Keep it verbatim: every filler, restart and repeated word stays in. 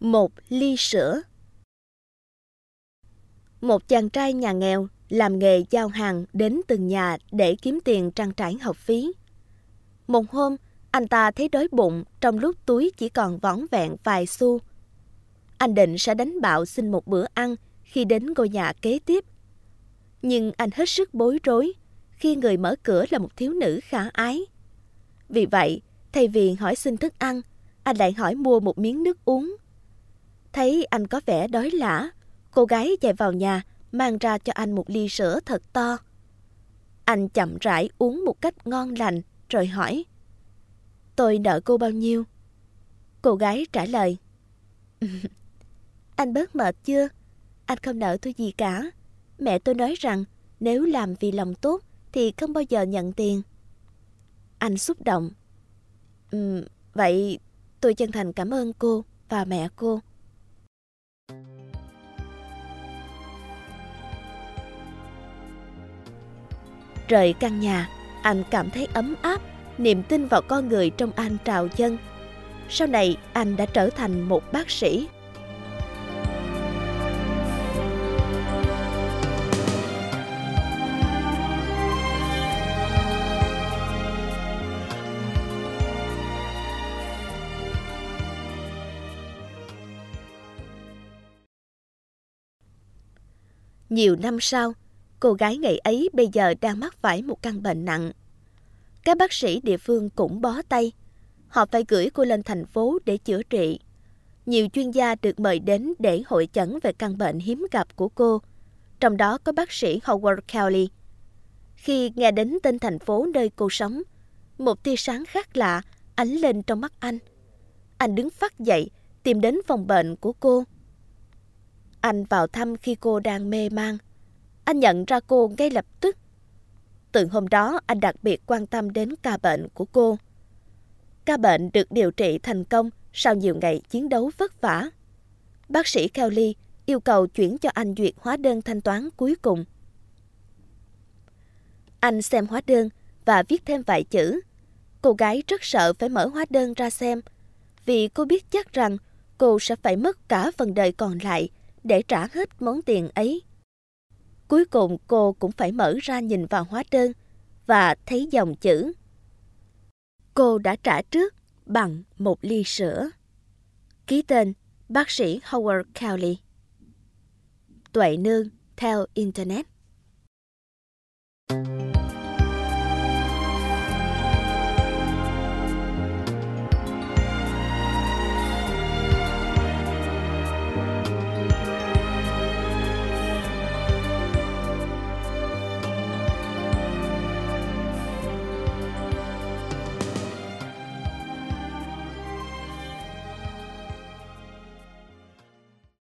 Một ly sữa. Một chàng trai nhà nghèo làm nghề giao hàng đến từng nhà để kiếm tiền trang trải học phí. Một hôm, anh ta thấy đói bụng trong lúc túi chỉ còn vỏn vẹn vài xu. Anh định sẽ đánh bạo xin một bữa ăn khi đến ngôi nhà kế tiếp. Nhưng anh hết sức bối rối khi người mở cửa là một thiếu nữ khả ái. Vì vậy, thay vì hỏi xin thức ăn, anh lại hỏi mua một miếng nước uống. Thấy anh có vẻ đói lả, cô gái chạy vào nhà mang ra cho anh một ly sữa thật to. Anh chậm rãi uống một cách ngon lành rồi hỏi: "Tôi nợ cô bao nhiêu?" Cô gái trả lời: "Anh bớt mệt chưa? Anh không nợ tôi gì cả. Mẹ tôi nói rằng nếu làm vì lòng tốt thì không bao giờ nhận tiền." Anh xúc động: "Ừ, vậy tôi chân thành cảm ơn cô và mẹ cô." Rời căn nhà, anh cảm thấy ấm áp, niềm tin vào con người trong anh trào dâng. Sau này, anh đã trở thành một bác sĩ. Nhiều năm sau, cô gái ngày ấy bây giờ đang mắc phải một căn bệnh nặng. Các bác sĩ địa phương cũng bó tay. Họ phải gửi cô lên thành phố để chữa trị. Nhiều chuyên gia được mời đến để hội chẩn về căn bệnh hiếm gặp của cô, trong đó có bác sĩ Howard Kelly. Khi nghe đến tên thành phố nơi cô sống, một tia sáng khác lạ ánh lên trong mắt anh. Anh đứng phắt dậy, tìm đến phòng bệnh của cô. Anh vào thăm khi cô đang mê man. Anh nhận ra cô ngay lập tức. Từ hôm đó, anh đặc biệt quan tâm đến ca bệnh của cô. Ca bệnh được điều trị thành công sau nhiều ngày chiến đấu vất vả. Bác sĩ Kelly yêu cầu chuyển cho anh duyệt hóa đơn thanh toán cuối cùng. Anh xem hóa đơn và viết thêm vài chữ. Cô gái rất sợ phải mở hóa đơn ra xem, vì cô biết chắc rằng cô sẽ phải mất cả phần đời còn lại để trả hết món tiền ấy. Cuối cùng cô cũng phải mở ra nhìn vào hóa đơn và thấy dòng chữ: cô đã trả trước bằng một ly sữa. Ký tên bác sĩ Howard Kelly. Tuệ Nương theo Internet.